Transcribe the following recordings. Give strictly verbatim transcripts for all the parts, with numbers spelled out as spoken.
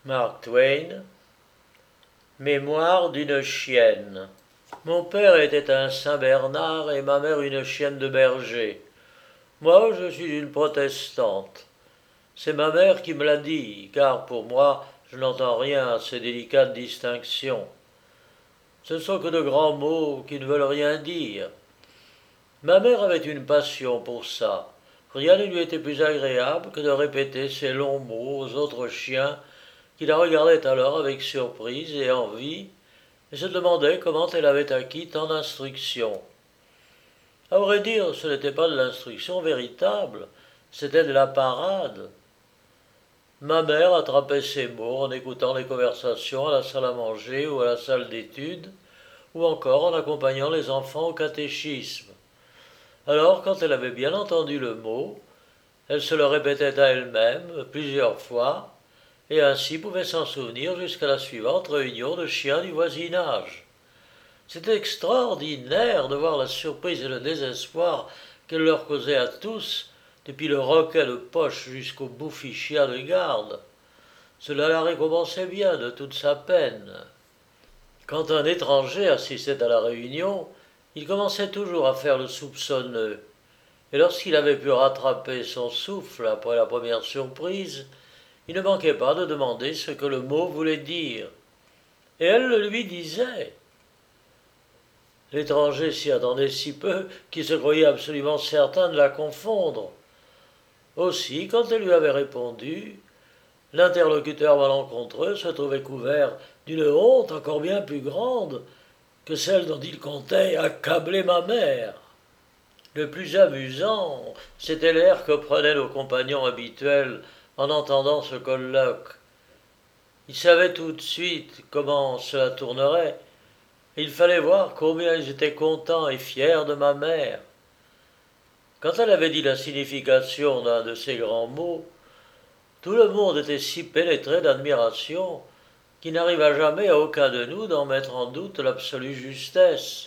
Mark Twain, Mémoire d'une chienne. Mon père était un Saint-Bernard et ma mère une chienne de berger. Moi, je suis une protestante. C'est ma mère qui me l'a dit, car pour moi, je n'entends rien à ces délicates distinctions. Ce ne sont que de grands mots qui ne veulent rien dire. Ma mère avait une passion pour ça. Rien ne lui était plus agréable que de répéter ces longs mots aux autres chiens qui la regardaient alors avec surprise et envie et se demandaient comment elle avait acquis tant d'instruction. À vrai dire, ce n'était pas de l'instruction véritable, c'était de la parade. Ma mère attrapait ses mots en écoutant les conversations à la salle à manger ou à la salle d'études, ou encore en accompagnant les enfants au catéchisme. Alors, quand elle avait bien entendu le mot, elle se le répétait à elle-même plusieurs fois, et ainsi pouvait s'en souvenir jusqu'à la suivante réunion de chiens du voisinage. C'était extraordinaire de voir la surprise et le désespoir qu'elle leur causait à tous, depuis le roquet de poche jusqu'au bouffi chien de garde. Cela la récompensait bien de toute sa peine. Quand un étranger assistait à la réunion, il commençait toujours à faire le soupçonneux, et lorsqu'il avait pu rattraper son souffle après la première surprise, il ne manquait pas de demander ce que le mot voulait dire. Et elle le lui disait. L'étranger s'y attendait si peu qu'il se croyait absolument certain de la confondre. Aussi, quand elle lui avait répondu, l'interlocuteur malencontreux se trouvait couvert d'une honte encore bien plus grande que celle dont il comptait accabler ma mère. Le plus amusant, c'était l'air que prenaient nos compagnons habituels en entendant ce colloque. Ils savaient tout de suite comment cela tournerait. Il fallait voir combien ils étaient contents et fiers de ma mère. Quand elle avait dit la signification d'un de ces grands mots, tout le monde était si pénétré d'admiration qu'il n'arriva jamais à aucun de nous d'en mettre en doute l'absolue justesse.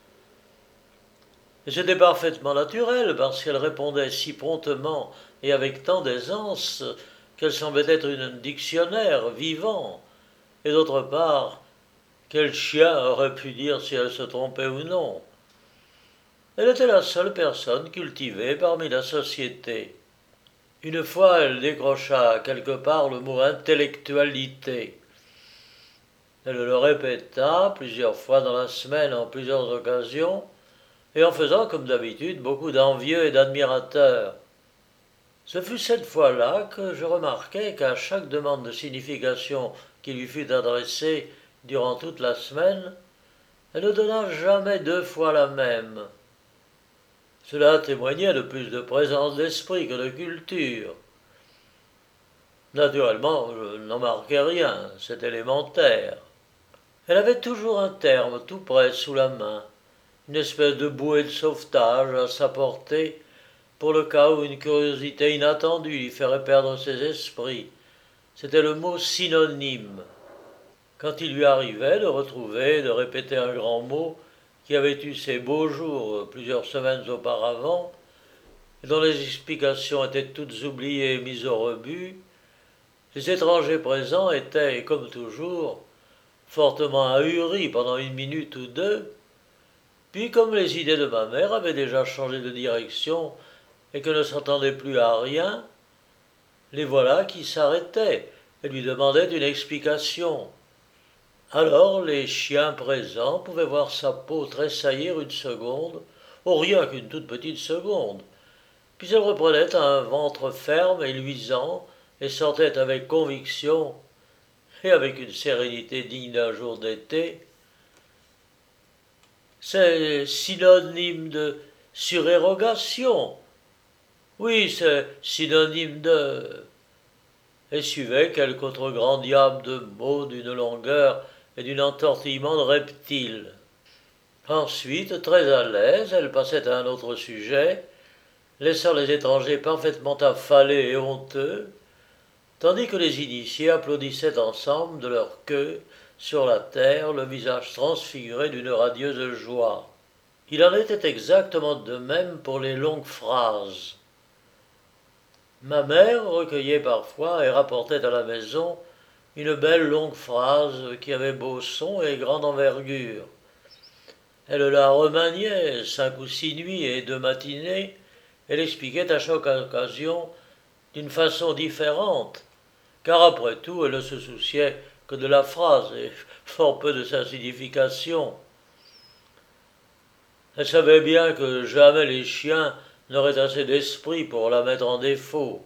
Et c'était parfaitement naturel, parce qu'elle répondait si promptement et avec tant d'aisance qu'elle semblait être un dictionnaire vivant, et d'autre part, quel chien aurait pu dire si elle se trompait ou non? Elle était la seule personne cultivée parmi la société. Une fois, elle décrocha quelque part le mot intellectualité. Elle le répéta plusieurs fois dans la semaine en plusieurs occasions, et en faisant comme d'habitude beaucoup d'envieux et d'admirateurs. Ce fut cette fois-là que je remarquai qu'à chaque demande de signification qui lui fut adressée durant toute la semaine, elle ne donna jamais deux fois la même. Cela témoignait de plus de présence d'esprit que de culture. Naturellement, je n'en marquai rien, c'est élémentaire. Elle avait toujours un terme tout près sous la main, une espèce de bouée de sauvetage à sa portée, pour le cas où une curiosité inattendue lui ferait perdre ses esprits. C'était le mot synonyme. Quand il lui arrivait de retrouver, de répéter un grand mot qui avait eu ses beaux jours plusieurs semaines auparavant, et dont les explications étaient toutes oubliées et mises au rebut, les étrangers présents étaient, comme toujours, fortement ahuris pendant une minute ou deux, puis comme les idées de ma mère avaient déjà changé de direction et que ne s'entendaient plus à rien, les voilà qui s'arrêtaient et lui demandaient une explication. Alors les chiens présents pouvaient voir sa peau tressaillir une seconde, oh rien qu'une toute petite seconde, puis elle reprenait un ventre ferme et luisant et sortait avec conviction et avec une sérénité digne d'un jour d'été. C'est synonyme de surérogation. Oui, c'est synonyme de... Et suivait quelque autre grand diable de mots d'une longueur et d'un entortillement de reptile. Ensuite, très à l'aise, elle passait à un autre sujet, laissant les étrangers parfaitement affalés et honteux, tandis que les initiés applaudissaient ensemble de leur queue sur la terre, le visage transfiguré d'une radieuse joie. Il en était exactement de même pour les longues phrases. Ma mère recueillait parfois et rapportait à la maison une belle longue phrase qui avait beau son et grande envergure. Elle la remaniait cinq ou six nuits et deux matinées, elle expliquait à chaque occasion d'une façon différente, car après tout elle ne se souciait que de la phrase et fort peu de sa signification. Elle savait bien que jamais les chiens n'auraient assez d'esprit pour la mettre en défaut.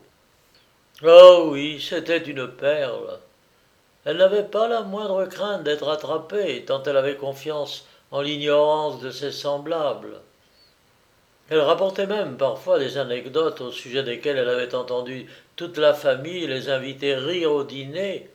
Oh oui, c'était une perle. Elle n'avait pas la moindre crainte d'être attrapée, tant elle avait confiance en l'ignorance de ses semblables. Elle rapportait même parfois des anecdotes au sujet desquelles elle avait entendu toute la famille les inviter rire au dîner,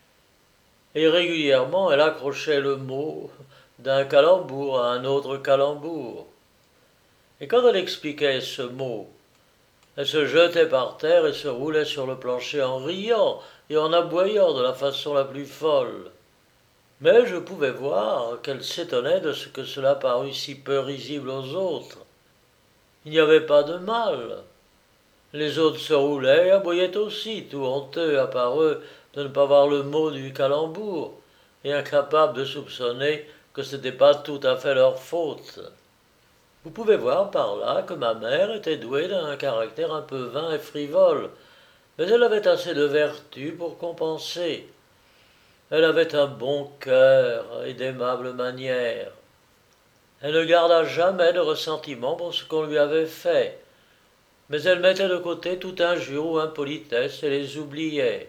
et régulièrement elle accrochait le mot d'un calembour à un autre calembour. Et quand elle expliquait ce mot, elle se jetait par terre et se roulait sur le plancher en riant et en aboyant de la façon la plus folle. Mais je pouvais voir qu'elle s'étonnait de ce que cela parût si peu risible aux autres. Il n'y avait pas de mal. Les autres se roulaient et aboyaient aussi, tout honteux à part eux de ne pas voir le mot du calembour, et incapables de soupçonner que ce n'était pas tout à fait leur faute. Vous pouvez voir par là que ma mère était douée d'un caractère un peu vain et frivole, mais elle avait assez de vertu pour compenser. Elle avait un bon cœur et d'aimables manières. Elle ne garda jamais de ressentiment pour ce qu'on lui avait fait, mais elle mettait de côté toute injure ou impolitesse et les oubliait.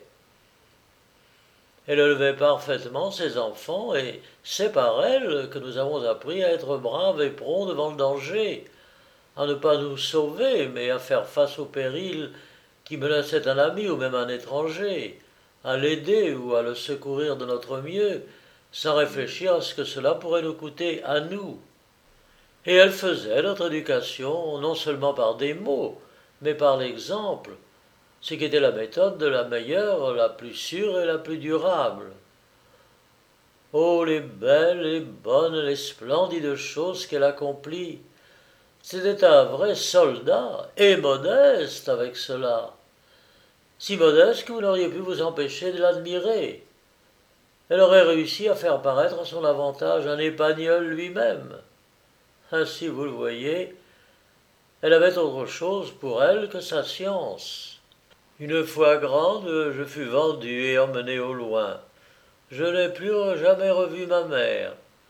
Elle élevait parfaitement ses enfants, et c'est par elle que nous avons appris à être braves et prompts devant le danger, à ne pas nous sauver, mais à faire face au péril qui menaçait un ami ou même un étranger, à l'aider ou à le secourir de notre mieux, sans réfléchir à ce que cela pourrait nous coûter à nous. Et elle faisait notre éducation non seulement par des mots, mais par l'exemple, ce qui était la méthode de la meilleure, la plus sûre et la plus durable. Oh, les belles, les bonnes, les splendides choses qu'elle accomplit! C'était un vrai soldat, et modeste avec cela. Si modeste que vous n'auriez pu vous empêcher de l'admirer. Elle aurait réussi à faire paraître à son avantage un Épagneul lui-même. Ainsi, vous le voyez, elle avait autre chose pour elle que sa science. Une fois grande, je fus vendu et emmené au loin. Je n'ai plus jamais revu ma mère.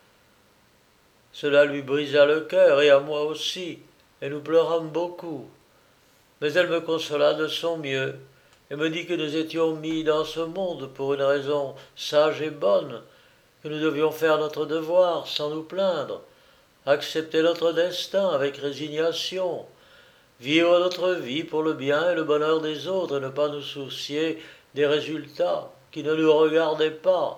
Cela lui brisa le cœur, et à moi aussi, et nous pleurâmes beaucoup. Mais elle me consola de son mieux, et me dit que nous étions mis dans ce monde pour une raison sage et bonne, que nous devions faire notre devoir sans nous plaindre, accepter notre destin avec résignation, vivre notre vie pour le bien et le bonheur des autres, et ne pas nous soucier des résultats qui ne nous regardaient pas.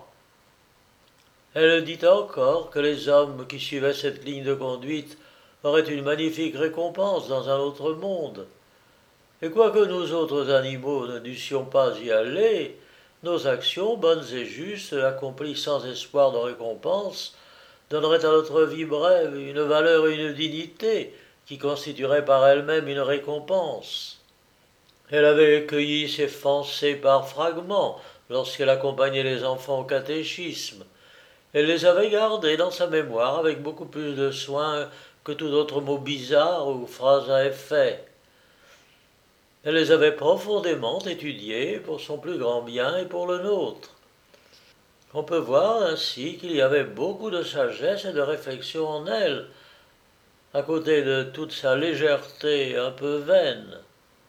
Elle dit encore que les hommes qui suivaient cette ligne de conduite auraient une magnifique récompense dans un autre monde. Et quoique nous autres animaux ne dussions pas y aller, nos actions, bonnes et justes, accomplies sans espoir de récompense, donneraient à notre vie brève une valeur et une dignité qui constitueraient par elles-mêmes une récompense. Elle avait cueilli ces pensées par fragments lorsqu'elle accompagnait les enfants au catéchisme. Elle les avait gardées dans sa mémoire avec beaucoup plus de soin que tout autre mot bizarre ou phrase à effet. Elle les avait profondément étudiées pour son plus grand bien et pour le nôtre. On peut voir ainsi qu'il y avait beaucoup de sagesse et de réflexion en elle, à côté de toute sa légèreté un peu vaine.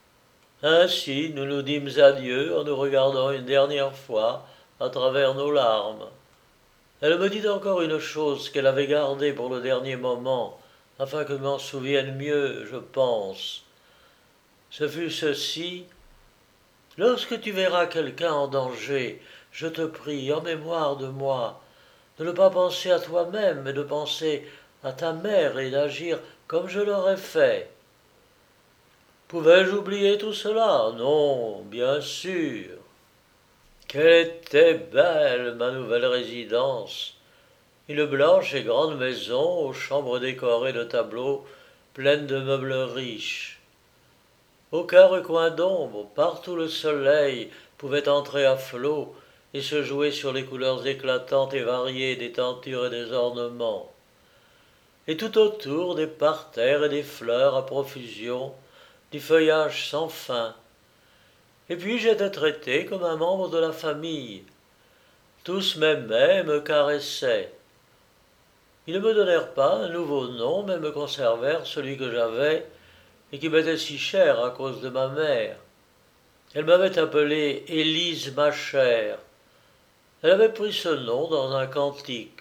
Ainsi, nous nous dîmes adieu en nous regardant une dernière fois à travers nos larmes. Elle me dit encore une chose qu'elle avait gardée pour le dernier moment, afin que je m'en souvienne mieux, je pense. Ce fut ceci: « Lorsque tu verras quelqu'un en danger, je te prie, en mémoire de moi, de ne pas penser à toi-même, mais de penser à ta mère et d'agir comme je l'aurais fait. » Pouvais-je oublier tout cela? Non, bien sûr. Qu'elle était belle, ma nouvelle résidence! Une blanche et grande maison aux chambres décorées de tableaux, pleines de meubles riches. Aucun recoin d'ombre, partout le soleil pouvait entrer à flot et se jouer sur les couleurs éclatantes et variées des tentures et des ornements. Et tout autour des parterres et des fleurs à profusion, du feuillage sans fin. Et puis j'étais traité comme un membre de la famille. Tous m'aimaient et me caressaient. Ils ne me donnèrent pas un nouveau nom, mais me conservèrent celui que j'avais et qui m'était si cher à cause de ma mère. Elle m'avait appelé Élise ma chère. Elle avait pris ce nom dans un cantique.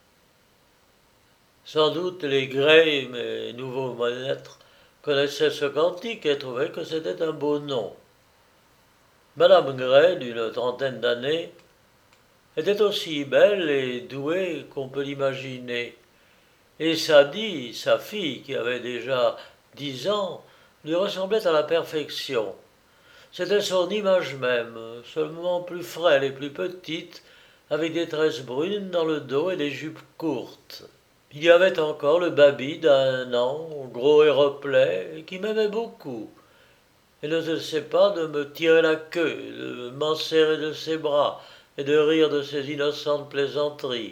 Sans doute les Gray, mes nouveaux maîtres, connaissaient ce cantique et trouvaient que c'était un beau nom. Madame Gray, d'une trentaine d'années, était aussi belle et douée qu'on peut l'imaginer. Et Sadie, sa fille, qui avait déjà dix ans, lui ressemblait à la perfection. C'était son image même, seulement plus frêle et plus petite, avec des tresses brunes dans le dos et des jupes courtes. Il y avait encore le baby d'un an, gros et replet, qui m'aimait beaucoup, et ne cessait pas de me tirer la queue, de m'enserrer de ses bras et de rire de ses innocentes plaisanteries.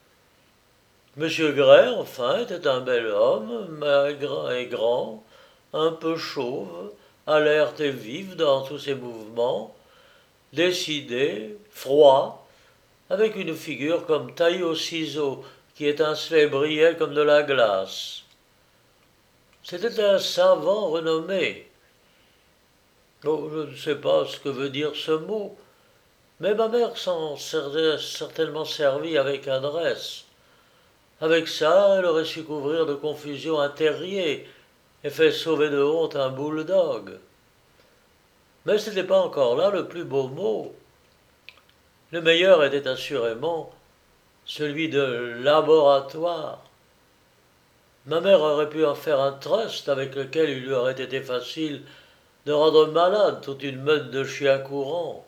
Monsieur Gray, enfin, était un bel homme, maigre et grand, un peu chauve, alerte et vif dans tous ses mouvements, décidé, froid, avec une figure comme taillée au ciseau, qui étincelait et brillait comme de la glace. C'était un savant renommé. Oh, je ne sais pas ce que veut dire ce mot, mais ma mère s'en serait certainement servie avec adresse. Avec ça, elle aurait su couvrir de confusion un terrier et fait sauver de honte un bulldog. Mais ce n'était pas encore là le plus beau mot. Le meilleur était assurément celui de laboratoire. Ma mère aurait pu en faire un trust avec lequel il lui aurait été facile de rendre malade toute une meute de chiens courants.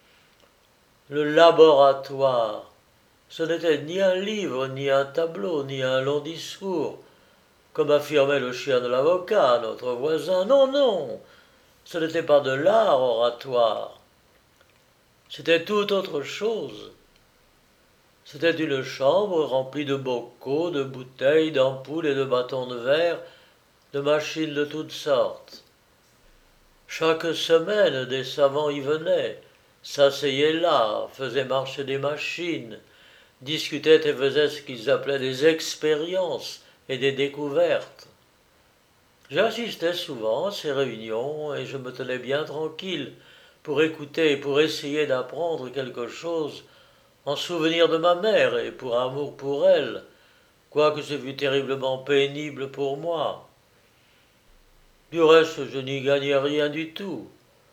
Le laboratoire, ce n'était ni un livre, ni un tableau, ni un long discours, comme affirmait le chien de l'avocat, notre voisin. Non, non, ce n'était pas de l'art oratoire. C'était tout autre chose. C'était une chambre remplie de bocaux, de bouteilles, d'ampoules et de bâtons de verre, de machines de toutes sortes. Chaque semaine, des savants y venaient, s'asseyaient là, faisaient marcher des machines, discutaient et faisaient ce qu'ils appelaient des expériences et des découvertes. J'assistais souvent à ces réunions et je me tenais bien tranquille pour écouter et pour essayer d'apprendre quelque chose en souvenir de ma mère et pour amour pour elle, quoique ce fût terriblement pénible pour moi. Du reste, je n'y gagnais rien du tout.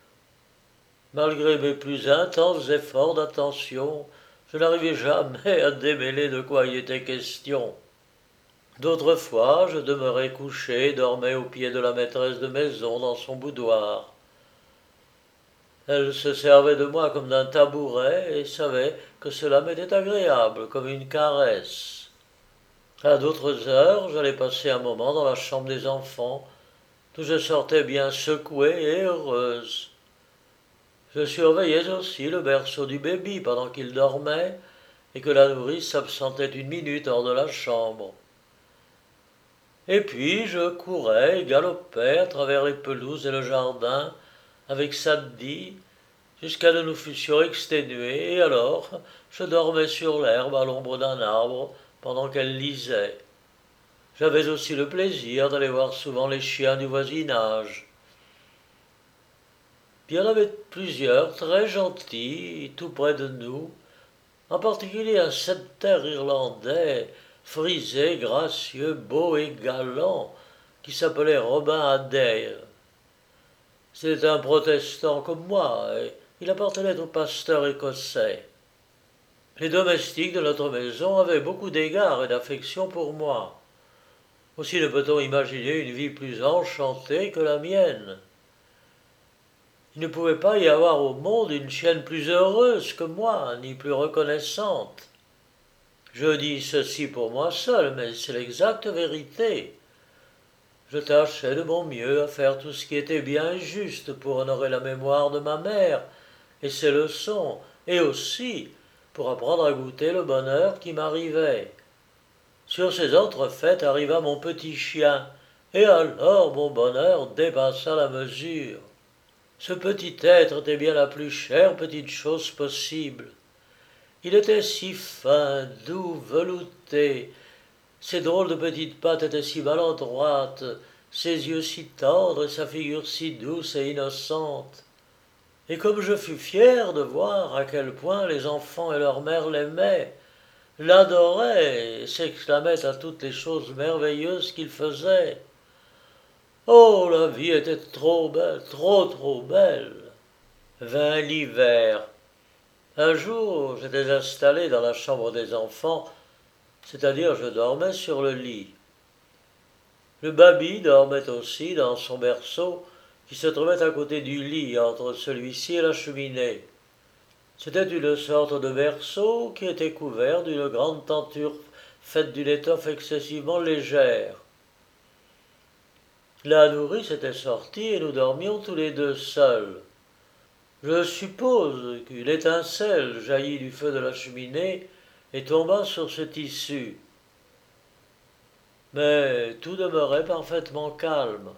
Malgré mes plus intenses efforts d'attention, je n'arrivais jamais à démêler de quoi il était question. D'autres fois, je demeurais couché et dormais au pied de la maîtresse de maison dans son boudoir. Elle se servait de moi comme d'un tabouret et savait que cela m'était agréable, comme une caresse. À d'autres heures, j'allais passer un moment dans la chambre des enfants, d'où je sortais bien secouée et heureuse. Je surveillais aussi le berceau du baby pendant qu'il dormait et que la nourrice s'absentait une minute hors de la chambre. Et puis je courais et galopais à travers les pelouses et le jardin avec Sadie jusqu'à ce que nous fussions exténués, et alors je dormais sur l'herbe à l'ombre d'un arbre pendant qu'elle lisait. J'avais aussi le plaisir d'aller voir souvent les chiens du voisinage. Il y en avait plusieurs très gentils tout près de nous, en particulier un setter irlandais, frisé, gracieux, beau et galant, qui s'appelait Robin Adair. C'était un protestant comme moi, et il appartenait au pasteur écossais. Les domestiques de notre maison avaient beaucoup d'égards et d'affection pour moi. Aussi ne peut-on imaginer une vie plus enchantée que la mienne. Il ne pouvait pas y avoir au monde une chienne plus heureuse que moi, ni plus reconnaissante. Je dis ceci pour moi seul, mais c'est l'exacte vérité. Je tâchais de mon mieux à faire tout ce qui était bien et juste pour honorer la mémoire de ma mère et ses leçons, et aussi pour apprendre à goûter le bonheur qui m'arrivait. Sur ces autres fêtes arriva mon petit chien, et alors mon bonheur dépassa la mesure. Ce petit être était bien la plus chère petite chose possible. Il était si fin, doux, velouté, ses drôles de petites pattes étaient si maladroites, ses yeux si tendres et sa figure si douce et innocente. Et comme je fus fier de voir à quel point les enfants et leur mère l'aimaient, l'adoraient et s'exclamaient à toutes les choses merveilleuses qu'il faisait. Oh, la vie était trop belle, trop trop belle. Vint l'hiver. Un jour, j'étais installé dans la chambre des enfants, c'est-à-dire je dormais sur le lit. Le baby dormait aussi dans son berceau, qui se trouvait à côté du lit, entre celui-ci et la cheminée. C'était une sorte de berceau qui était couvert d'une grande tenture faite d'une étoffe excessivement légère. La nourrice était sortie et nous dormions tous les deux seuls. Je suppose qu'une étincelle jaillit du feu de la cheminée et tomba sur ce tissu. Mais tout demeurait parfaitement calme.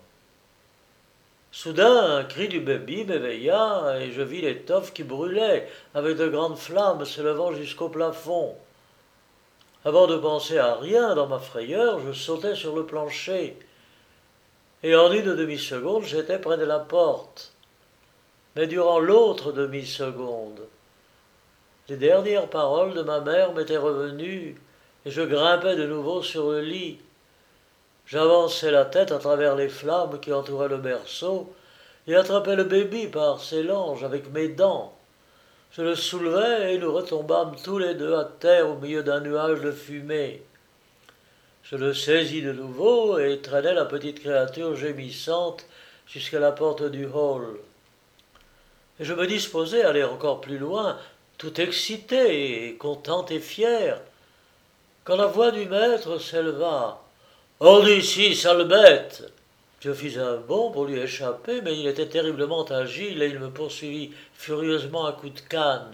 Soudain, un cri du baby m'éveilla et je vis l'étoffe qui brûlait avec de grandes flammes s'élevant jusqu'au plafond. Avant de penser à rien dans ma frayeur, je sautai sur le plancher et en une demi-seconde j'étais près de la porte. Mais durant l'autre demi-seconde, les dernières paroles de ma mère m'étaient revenues et je grimpais de nouveau sur le lit. J'avançai la tête à travers les flammes qui entouraient le berceau et attrapai le baby par ses langes avec mes dents. Je le soulevai et nous retombâmes tous les deux à terre au milieu d'un nuage de fumée. Je le saisis de nouveau et traînai la petite créature gémissante jusqu'à la porte du hall. Et je me disposais à aller encore plus loin, tout excité et content et fier, quand la voix du maître s'éleva. « Hors d'ici, sale bête !» Je fis un bond pour lui échapper, mais il était terriblement agile et il me poursuivit furieusement à coups de canne.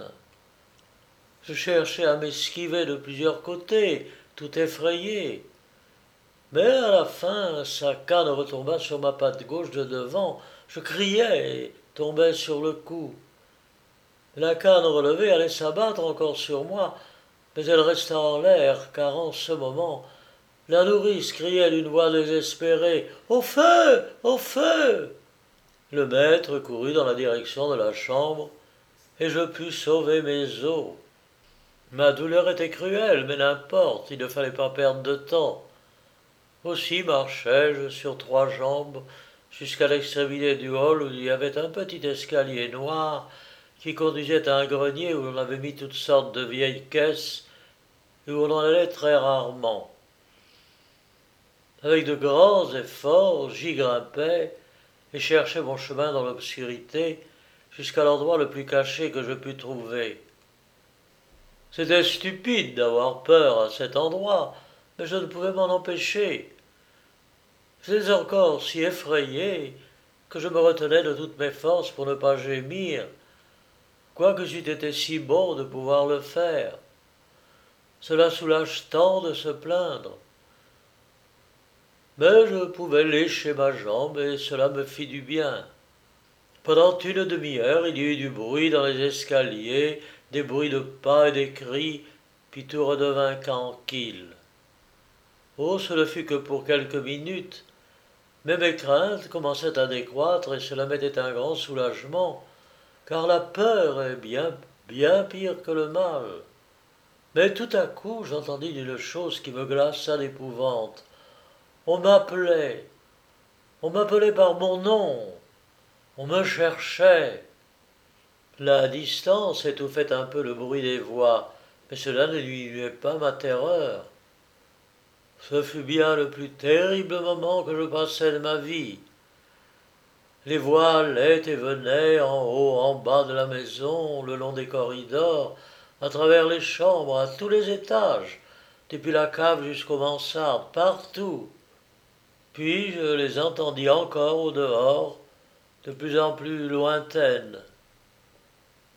Je cherchai à m'esquiver de plusieurs côtés, tout effrayé. Mais à la fin, sa canne retomba sur ma patte gauche de devant. Je criai et tombai sur le cou. La canne relevée allait s'abattre encore sur moi, mais elle resta en l'air, car en ce moment, la nourrice criait d'une voix désespérée « Au feu! Au feu !» Le maître courut dans la direction de la chambre, et je pus sauver mes os. Ma douleur était cruelle, mais n'importe, il ne fallait pas perdre de temps. Aussi marchai-je sur trois jambes jusqu'à l'extrémité du hall où il y avait un petit escalier noir qui conduisait à un grenier où l'on avait mis toutes sortes de vieilles caisses et où l'on allait très rarement. Avec de grands efforts, j'y grimpai et cherchai mon chemin dans l'obscurité jusqu'à l'endroit le plus caché que je pus trouver. C'était stupide d'avoir peur à cet endroit, mais je ne pouvais m'en empêcher. J'étais encore si effrayé que je me retenais de toutes mes forces pour ne pas gémir, quoique c'eût été si bon de pouvoir le faire. Cela soulage tant de se plaindre. Mais je pouvais lécher ma jambe et cela me fit du bien. Pendant une demi-heure, il y eut du bruit dans les escaliers, des bruits de pas et des cris, puis tout redevint tranquille. Oh, ce ne fut que pour quelques minutes, mais mes craintes commençaient à décroître et cela m'était un grand soulagement, car la peur est bien, bien pire que le mal. Mais tout à coup, j'entendis une chose qui me glaça d'épouvante. On m'appelait, on m'appelait par mon nom, on me cherchait. La distance étouffait un peu le bruit des voix, mais cela ne diminuait pas ma terreur. Ce fut bien le plus terrible moment que je passai de ma vie. Les voix allaient et venaient en haut, en bas de la maison, le long des corridors, à travers les chambres, à tous les étages, depuis la cave jusqu'aux mansardes, partout. Puis je les entendis encore au dehors, de plus en plus lointaines.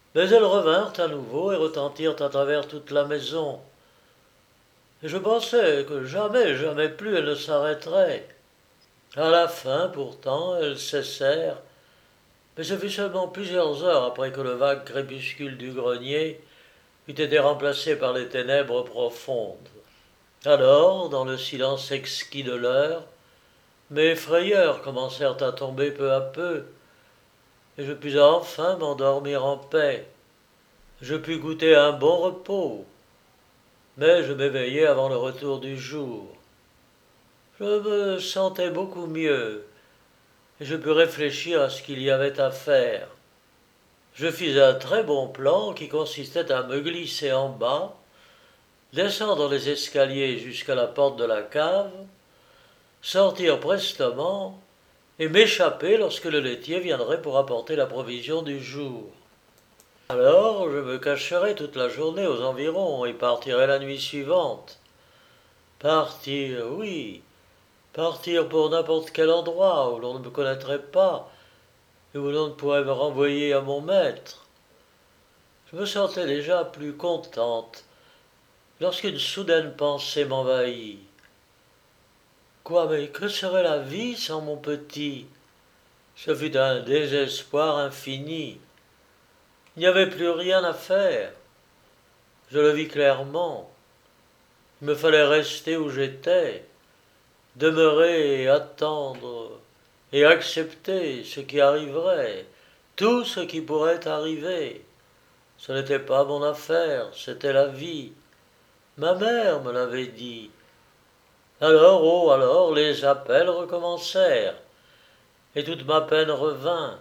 Mais elles revinrent à nouveau et retentirent à travers toute la maison. Et je pensais que jamais, jamais plus elles ne s'arrêteraient. À la fin, pourtant, elles cessèrent, mais ce fut seulement plusieurs heures après que le vague crépuscule du grenier eut été remplacé par les ténèbres profondes. Alors, dans le silence exquis de l'heure, mes frayeurs commencèrent à tomber peu à peu, et je pus enfin m'endormir en paix. Je pus goûter un bon repos, mais je m'éveillai avant le retour du jour. Je me sentais beaucoup mieux, et je pus réfléchir à ce qu'il y avait à faire. Je fis un très bon plan qui consistait à me glisser en bas, descendre les escaliers jusqu'à la porte de la cave, sortir prestement et m'échapper lorsque le laitier viendrait pour apporter la provision du jour. Alors je me cacherai toute la journée aux environs et partirai la nuit suivante. Partir, oui, partir pour n'importe quel endroit où l'on ne me connaîtrait pas et où l'on ne pourrait me renvoyer à mon maître. Je me sentais déjà plus contente lorsqu'une soudaine pensée m'envahit. Quoi, mais que serait la vie sans mon petit? Ce fut un désespoir infini. Il n'y avait plus rien à faire. Je le vis clairement. Il me fallait rester où j'étais, demeurer et attendre, et accepter ce qui arriverait, tout ce qui pourrait arriver. Ce n'était pas mon affaire, c'était la vie. Ma mère me l'avait dit. Alors, oh, alors, les appels recommencèrent, et toute ma peine revint.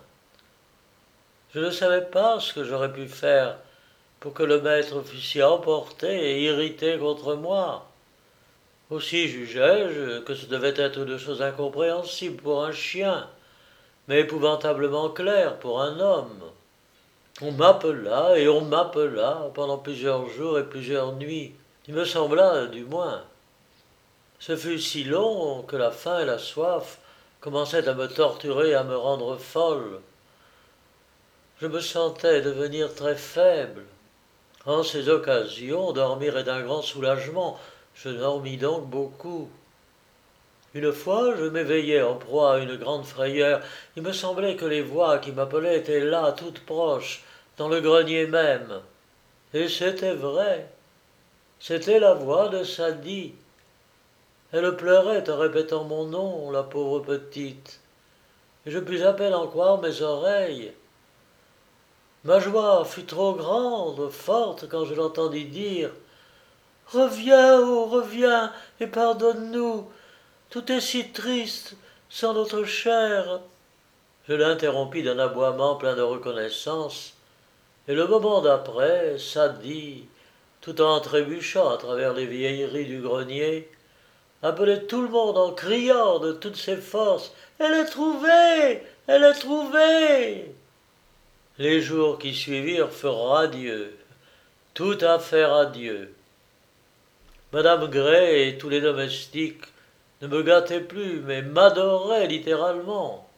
Je ne savais pas ce que j'aurais pu faire pour que le maître fût si emporté et irrité contre moi. Aussi jugeai-je que ce devait être une chose incompréhensible pour un chien, mais épouvantablement claire pour un homme. On m'appela et on m'appela pendant plusieurs jours et plusieurs nuits. Il me sembla, du moins. Ce fut si long que la faim et la soif commençaient à me torturer et à me rendre folle. Je me sentais devenir très faible. En ces occasions, dormir est d'un grand soulagement. Je dormis donc beaucoup. Une fois, je m'éveillai en proie à une grande frayeur. Il me semblait que les voix qui m'appelaient étaient là, toutes proches, dans le grenier même. Et c'était vrai. C'était la voix de Sadie. Elle pleurait en répétant mon nom, la pauvre petite. Et je pus à peine en croire mes oreilles. Ma joie fut trop grande, forte, quand je l'entendis dire « Reviens, oh, reviens, et pardonne-nous. Tout est si triste sans notre chair. » Je l'interrompis d'un aboiement plein de reconnaissance, et le moment d'après, Sadie, tout en trébuchant à travers les vieilleries du grenier, appelait tout le monde en criant de toutes ses forces « Elle est trouvée! Elle est trouvée !» Les jours qui suivirent furent radieux, tout à fait radieux. Madame Gray et tous les domestiques ne me gâtaient plus, mais m'adoraient littéralement.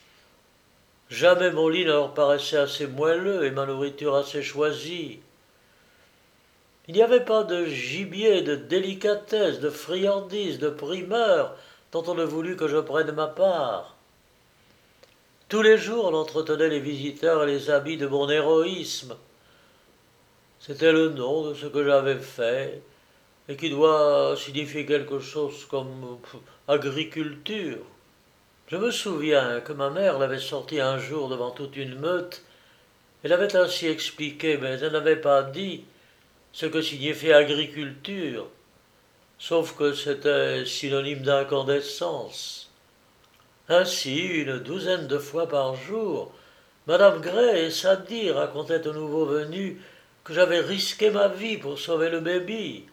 Jamais mon lit ne leur paraissait assez moelleux et ma nourriture assez choisie. Il n'y avait pas de gibier, de délicatesse, de friandises, de primeurs dont on ne voulut que je prenne ma part. Tous les jours, on entretenait les visiteurs et les habits de mon héroïsme. C'était le nom de ce que j'avais fait, et qui doit signifier quelque chose comme agriculture. Je me souviens que ma mère l'avait sorti un jour devant toute une meute. Elle avait ainsi expliqué, mais elle n'avait pas dit ce que signifiait agriculture, sauf que c'était synonyme d'incandescence. Ainsi, une douzaine de fois par jour, Madame Gray et Sadie racontaient aux nouveaux venus que j'avais risqué ma vie pour sauver le baby.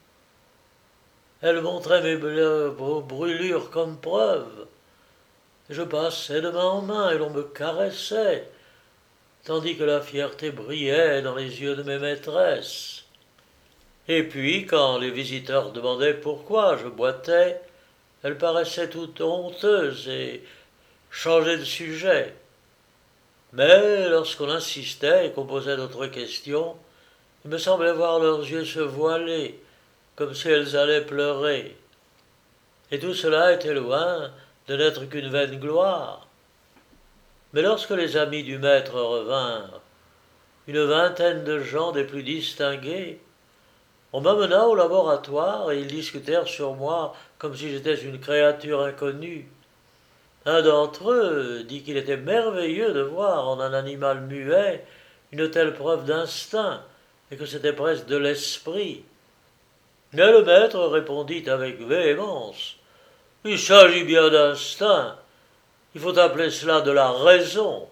Elle montrait mes brûlures comme preuve. Je passais de main en main et l'on me caressait, tandis que la fierté brillait dans les yeux de mes maîtresses. Et puis, quand les visiteurs demandaient pourquoi je boitais, elle paraissait toute honteuse et changeait de sujet. Mais lorsqu'on insistait et qu'on posait d'autres questions, il me semblait voir leurs yeux se voiler, comme si elles allaient pleurer. Et tout cela était loin de n'être qu'une vaine gloire. Mais lorsque les amis du maître revinrent, une vingtaine de gens des plus distingués, on m'amena au laboratoire et ils discutèrent sur moi comme si j'étais une créature inconnue. Un d'entre eux dit qu'il était merveilleux de voir en un animal muet une telle preuve d'instinct et que c'était presque de l'esprit. Mais le maître répondit avec véhémence: « Il s'agit bien d'instinct. Il faut appeler cela de la raison.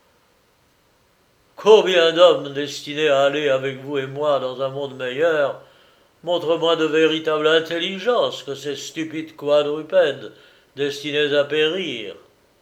Combien d'hommes destinés à aller avec vous et moi dans un monde meilleur montrent moins de véritable intelligence que ces stupides quadrupèdes destinés à périr. »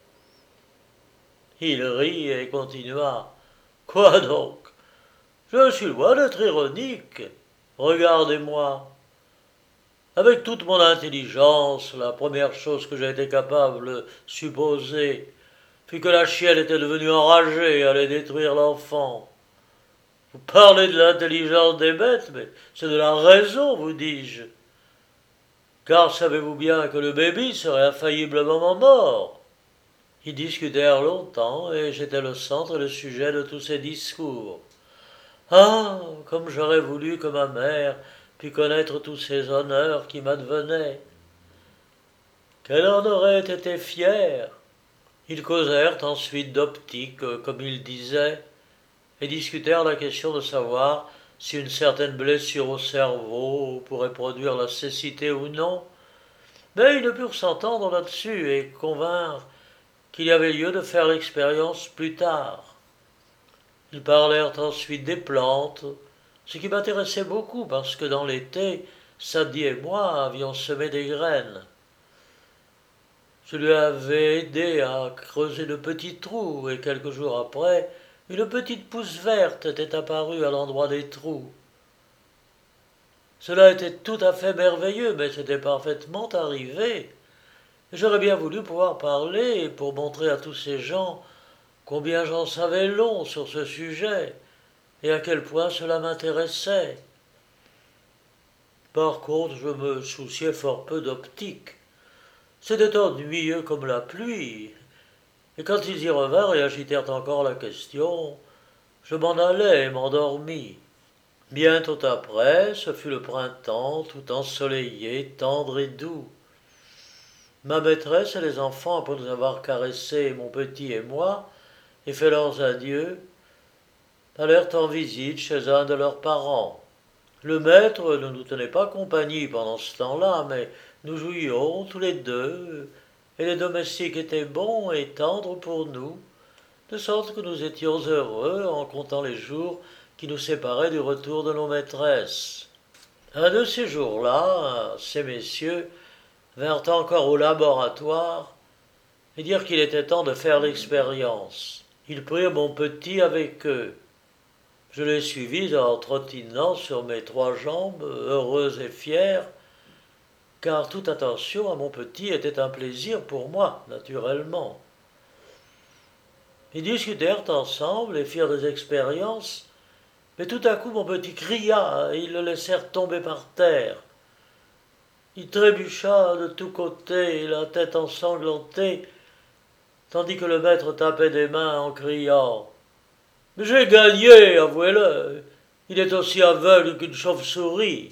Il rit et continua: « Quoi donc? Je suis loin d'être ironique. Regardez-moi. Avec toute mon intelligence, la première chose que j'ai été capable de supposer fut que la chienne était devenue enragée et allait détruire l'enfant. Vous parlez de l'intelligence des bêtes, mais c'est de la raison, vous dis-je. Car savez-vous bien que le baby serait infailliblement mort? » Ils discutèrent longtemps, et j'étais le centre et le sujet de tous ces discours. Ah, comme j'aurais voulu que ma mère pût connaître tous ces honneurs qui m'advenaient. Qu'elle en aurait été fière. Ils causèrent ensuite d'optique, comme ils disaient, et discutèrent la question de savoir si une certaine blessure au cerveau pourrait produire la cécité ou non, mais ils ne purent s'entendre là-dessus et convinrent qu'il y avait lieu de faire l'expérience plus tard. Ils parlèrent ensuite des plantes, ce qui m'intéressait beaucoup parce que dans l'été, Sadie et moi avions semé des graines. Je lui avais aidé à creuser de petits trous et quelques jours après, une petite pousse verte était apparue à l'endroit des trous. Cela était tout à fait merveilleux, mais c'était parfaitement arrivé. J'aurais bien voulu pouvoir parler pour montrer à tous ces gens combien j'en savais long sur ce sujet et à quel point cela m'intéressait. Par contre, je me souciais fort peu d'optique. C'était ennuyeux comme la pluie, et quand ils y revinrent et agitèrent encore la question, je m'en allai et m'endormis. Bientôt après, ce fut le printemps, tout ensoleillé, tendre et doux. Ma maîtresse et les enfants, après nous avoir caressés, mon petit et moi, et fait leurs adieux, allèrent en visite chez un de leurs parents. Le maître ne nous tenait pas compagnie pendant ce temps-là, mais nous jouions tous les deux, et les domestiques étaient bons et tendres pour nous, de sorte que nous étions heureux en comptant les jours qui nous séparaient du retour de nos maîtresses. Un de ces jours-là, ces messieurs vinrent encore au laboratoire et dirent qu'il était temps de faire l'expérience. Ils prirent mon petit avec eux. Je les suivis en trottinant sur mes trois jambes, heureux et fier, car toute attention à mon petit était un plaisir pour moi, naturellement. Ils discutèrent ensemble et firent des expériences, mais tout à coup mon petit cria et ils le laissèrent tomber par terre. Il trébucha de tous côtés, la tête ensanglantée, tandis que le maître tapait des mains en criant: « Mais j'ai gagné, avouez-le, il est aussi aveugle qu'une chauve-souris. »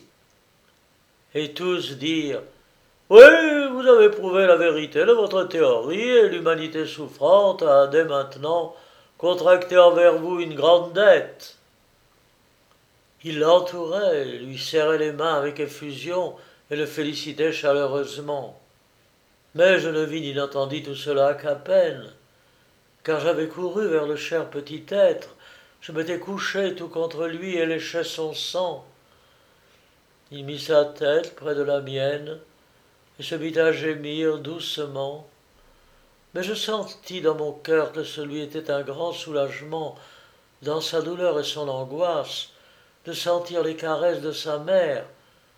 Et tous dirent: « Oui, vous avez prouvé la vérité de votre théorie, et l'humanité souffrante a dès maintenant contracté envers vous une grande dette. » Ils l'entouraient, lui serraient les mains avec effusion et le félicitaient chaleureusement. Mais je ne vis ni n'entendis tout cela qu'à peine, car j'avais couru vers le cher petit être, je m'étais couché tout contre lui et léchais son sang. Il mit sa tête près de la mienne et se mit à gémir doucement, mais je sentis dans mon cœur que ce lui était un grand soulagement, dans sa douleur et son angoisse, de sentir les caresses de sa mère,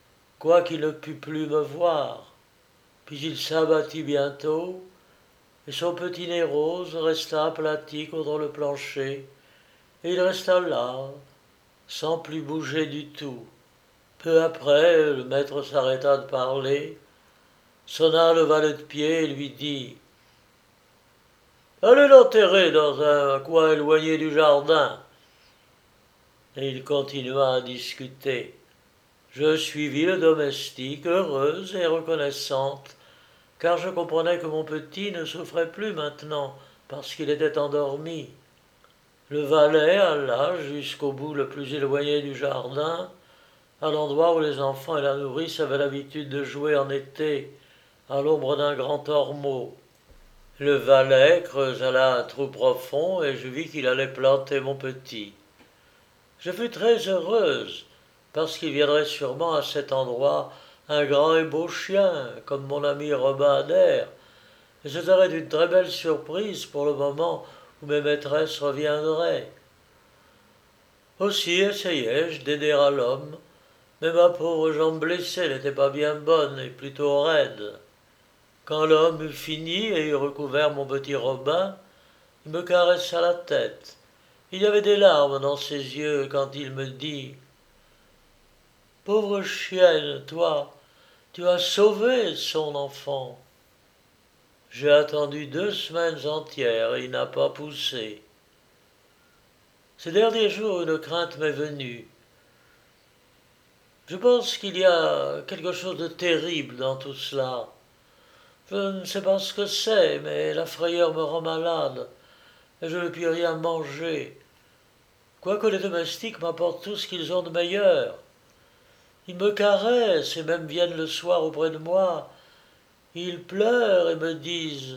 quoiqu'il ne pût plus me voir. Puis il s'abattit bientôt, et son petit nez rose resta aplati contre le plancher, et il resta là, sans plus bouger du tout. Peu après, le maître s'arrêta de parler, sonna le valet de pied et lui dit « Allez l'enterrer dans un coin éloigné du jardin. » Et il continua à discuter. Je suivis le domestique, heureuse et reconnaissante, car je comprenais que mon petit ne souffrait plus maintenant, parce qu'il était endormi. Le valet alla jusqu'au bout le plus éloigné du jardin, à l'endroit où les enfants et la nourrice avaient l'habitude de jouer en été, à l'ombre d'un grand ormeau. Le valet creusa là un trou profond et je vis qu'il allait planter mon petit. Je fus très heureuse, parce qu'il viendrait sûrement à cet endroit un grand et beau chien, comme mon ami Robin Adair, et ce serait une très belle surprise pour le moment où mes maîtresses reviendraient. Aussi essayai-je d'aider à l'homme, mais ma pauvre jambe blessée n'était pas bien bonne et plutôt raide. Quand l'homme eut fini et eut recouvert mon petit Robin, il me caressa la tête. Il y avait des larmes dans ses yeux quand il me dit « Pauvre chienne, toi, tu as sauvé son enfant. » J'ai attendu deux semaines entières et il n'a pas poussé. Ces derniers jours, une crainte m'est venue. Je pense qu'il y a quelque chose de terrible dans tout cela. Je ne sais pas ce que c'est, mais la frayeur me rend malade, et je ne puis rien manger, quoique les domestiques m'apportent tout ce qu'ils ont de meilleur. Ils me caressent et même viennent le soir auprès de moi. Ils pleurent et me disent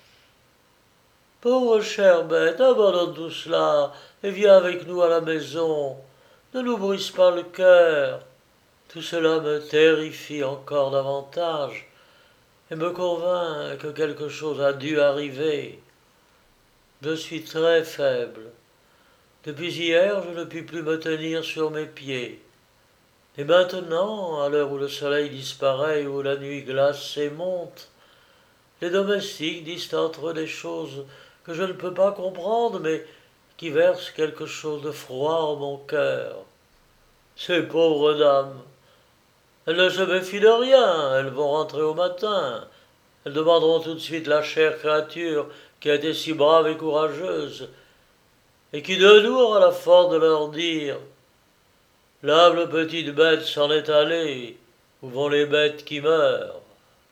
« Pauvre chère bête, abandonne tout cela et viens avec nous à la maison. Ne nous brise pas le cœur. » Tout cela me terrifie encore davantage et me convainc que quelque chose a dû arriver. Je suis très faible. Depuis hier, je ne puis plus me tenir sur mes pieds. Et maintenant, à l'heure où le soleil disparaît et où la nuit glace et monte, les domestiques disent entre eux des choses que je ne peux pas comprendre, mais qui versent quelque chose de froid en mon cœur. Ces pauvres dames, elles ne se méfient de rien, elles vont rentrer au matin. Elles demanderont tout de suite la chère créature qui a été si brave et courageuse, et qui de nous aura la force de leur dire « L'humble petite bête s'en est allée, où vont les bêtes qui meurent ?»